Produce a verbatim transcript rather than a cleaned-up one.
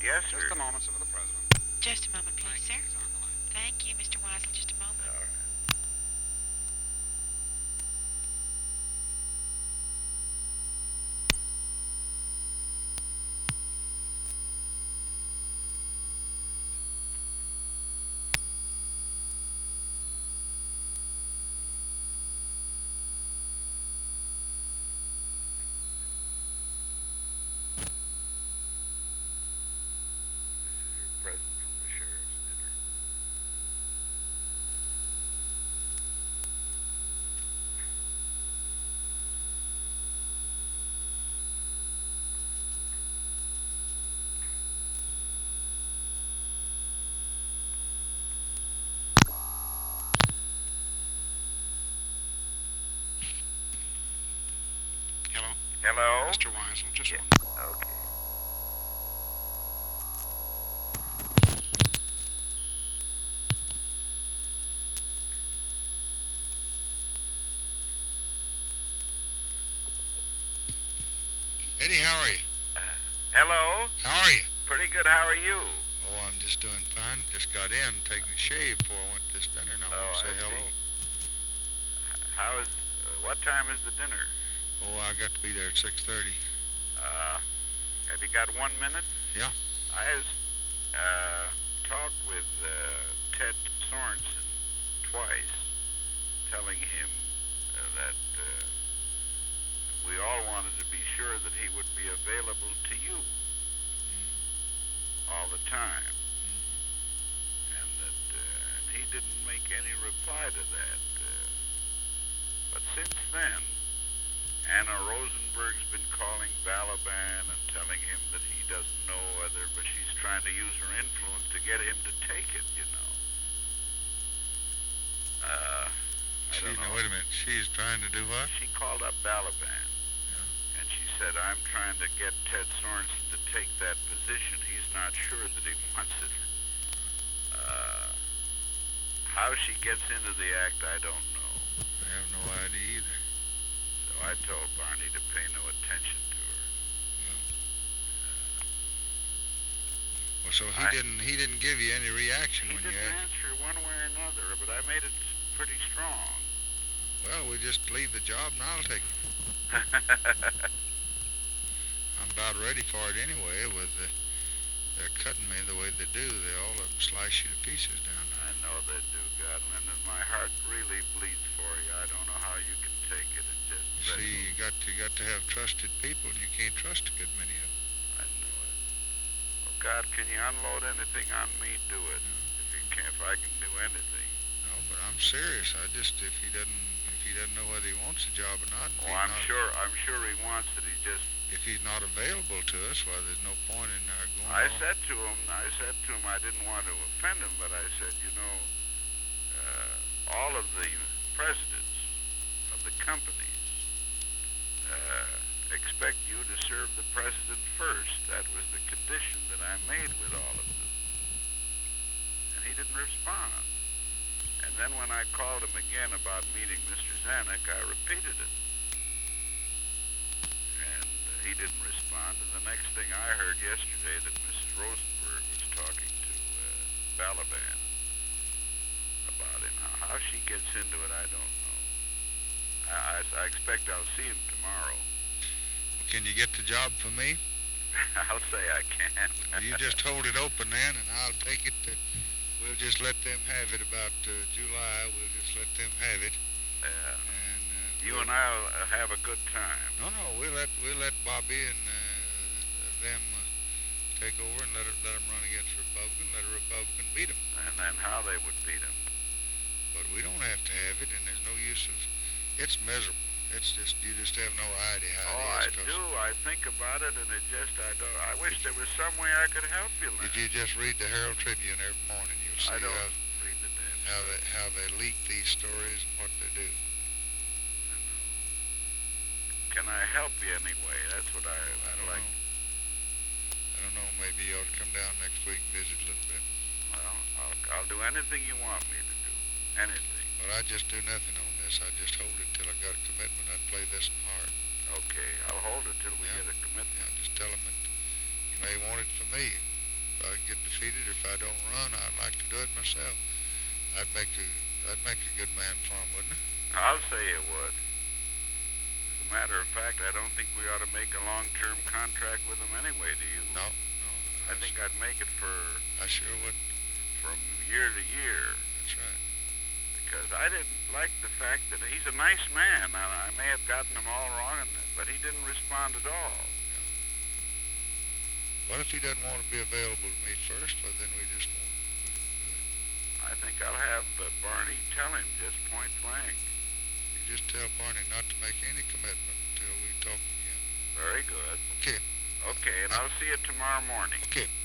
Yes, sir. Just a moment, sir, for the president. Just a moment, please, Thank you. sir. He's on the line. Thank you, Mister Weisel. Just a moment. All right. This is your present from the sheriff's dinner. Hello? Hello? Mister Weisel, just Yeah. one. Okay. Eddie, how are you? Uh, hello? How are you? Pretty good. How are you? Oh, I'm just doing fine. Just got in, taking a shave before I went to this dinner. Now I Oh, want to say I see. hello. H- How is? Uh, what time is the dinner? Oh, I got to be there at six thirty. Uh, have you got one minute? Yeah. I has uh, talked with uh, Ted Sorensen twice, telling him uh, that uh, we all wanted to be sure that he would be available to you all the time, and that uh, and he didn't make any reply to that. Uh, but since then, Anna Rosenberg's been calling Balaban and telling him that he doesn't know whether, but she's trying to use her influence to get him to take it, you know. Uh, I She, don't now know. wait a minute. She's trying to do what? She called up Balaban, and she said, I'm trying to get Ted Sorensen to take that position. He's not sure that he wants it. Uh, how she gets into the act, I don't know. I have no idea either. So I told Barney to pay no attention to her. Well, so he I- didn't he didn't give you any reaction He when you didn't asked. answer one way or another, but I made it pretty strong. Well, we just leave the job and I'll take it. I'm about ready for it anyway. With the, they're cutting me the way they do. They all of them slice you to pieces down there. I know they do, Godwin, and my heart really bleeds for you. I don't know how you can take it. It just See, breaks. you got you got to have trusted people, and you can't trust a good many of them. I knew it. Well, God, can you unload anything on me? Do it. If you can, if I can do anything. No, but I'm serious. I just if he doesn't if he doesn't know whether he wants the job or not, if Oh, he's I'm not, sure. I'm sure he wants it. He just. if he's not available to us, well, there's no point in our going. I on. said to him. I said to him. I didn't want to offend him, but I said, you know, uh, all of the presidents of the companies uh, expect you to serve the president first. That was the condition that I made with all of them. And he didn't respond. And then when I called him again about meeting Mister Zanuck, I repeated it. And uh, he didn't respond. And the next thing I heard yesterday that Missus Rosenberg was talking to uh, Balaban about him. How, how she gets into it, I don't know. I, I, I expect I'll see him tomorrow. Can you get the job for me? I'll say I can. Well, you just hold it open then, and I'll take it. To, we'll just let them have it about uh, July. We'll just let them have it. Yeah. And uh, You we'll, and I'll uh, have a good time. No, no, we'll let we'll let Bobby and uh, them uh, take over and let it, let them run against a Republican. Let a Republican beat them. And then how they would beat him. But we don't have to have it, and there's no use of. It's miserable. It's just you just have no idea how Oh, it I is. 'Cause do. I think about it, and it just I don't. I wish there was some way I could help you, If Leonard. you just read the Herald Tribune every morning, you'll see I don't how, read the damn. how they how they leak these stories and what they do. I know. Can I help you anyway? That's what I, I I'd don't like. know. I don't know. Maybe you ought to come down next week and visit a little bit. Well, I'll, I'll do anything you want me to do. Anything. But I just do nothing on this. I just hold it till I got a commitment. I'd play this one hard. Okay, I'll hold it till we Yeah. get a commitment. Yeah, just tell them that you may want it from me. I get defeated, if I don't run, I'd like to do it myself. I'd make a, I'd make a good man for him, wouldn't I? I'll say you would. As a matter of fact, I don't think we ought to make a long-term contract with them anyway, do you? No, no. I think I'd make it for I sure would. from year to year, That's right. because I didn't like the fact that he's a nice man. I, I may have gotten him all wrong, in that, but he didn't respond at all. What if he doesn't want to be available to me first? Well, then we just won't, we won't do it. I think I'll have uh, Barney tell him just point blank. You just tell Barney not to make any commitment until we talk again. Very good. Okay. Okay, and I'll see you tomorrow morning. Okay.